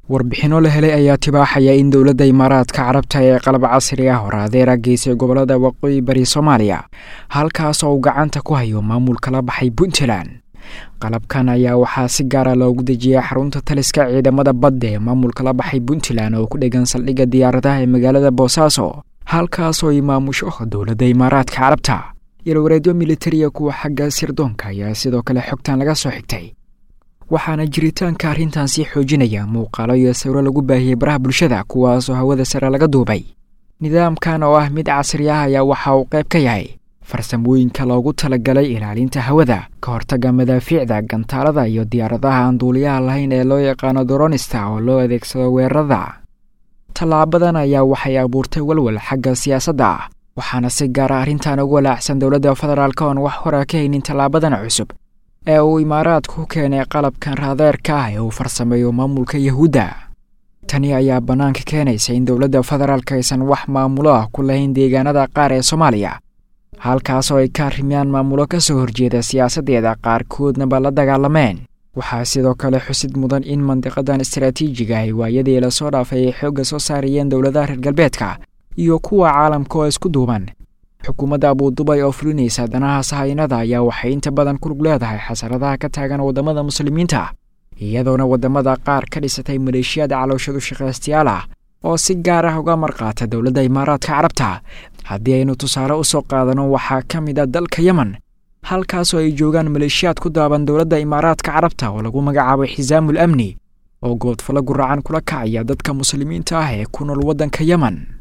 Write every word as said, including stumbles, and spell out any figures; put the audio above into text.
warbixino la helay ayaa tibaaxaya in dowladda Imaaraadka Carabta ee qalab casri ah horaadeera geysay gobolada waqooyi bari Soomaaliya halkaas oo gacanta ku hayo maamulka la baxay Puntland. qalabkan ayaa waxaa si gaar ah loogu dejiyay xarunta taliska ciidamada badda ee maamulka la baxay Puntland oo ku dhegan saldhigga diyaaradaha ee magaalada Boosaaso halkaas oo ay maamusho dowladda Imaaraadka Carabta. Ilwareedyo militariga kuwa xagga sirdoonka ayaa sidoo kale xogtan laga soo xigtay waxaana jiritaanka arrintan si xoojinaya muuqaalo iyo sawiro lagu baahiyay baraha bulshada kuwaas oo hawada sare laga duubay. nidaamkan oo ah mid casri ah ayaa waxa uu qayb ka yahay farsamooyinka loogu talagalay ilaalinta hawada ka hortagga madaafiicda gantaalada iyo diyaaradaha aan duuliyaha lahayn ee loo yaqaano dronista oo loo adeegsado weerarada. tallaabadan ayaa waxay abuurtay walwal xagga siyaasadda ah waxaana si gaar ah arrintan ugu walaacsan dowladda federaalka oo wax hore ka haynin tallaabadan cusub ee uu Imaaraadku ku keenay qalabkan raadeerka ah ee uu farsameeyo maamulka Yahuudda. tani ayaa banaanka keenaysa in dowladda federaalka aysan wax maamulo ah ku lahayn deegaanada qaar ee Soomaaliya halkaas oo ay ka rimiyaan maamulo ka soo horjeeda siyaasadeeda qaarkoodna ba la dagaalameen. waxaa sidoo kale xusid mudan in mandiqadan istiraatiijiga ay waayadii la soo dhaafay ay xoogga soo saarayeen dowladaha reer galbeedka iyo kuwa caalamka oo isku duuban. xukuumadda Abu Dhabi oo fulinaysa danaha sahaynada ayaa waxay inta badan ku lug leedahay xasaradaha ka taagan wadamada muslimiinta iyadoona wadamada qaar ka dhisatay maleeshiyada calooshadu shaqaystayaal ah oo si gaar ah uga marqaata dowladda Imaaraadka Carabta. haddii aynu tusaale u soo qaadano waxaa ka mid ah dalka Yemen halkaas oo ay joogaan maleeshiyad ku daaban dowladda Imaaraadka Carabta oo lagu magacaabo Xisaamul Amni oo goobfalo guracan kula kacaya dadka muslimiinta ah ee ku nool wadanka Yemen.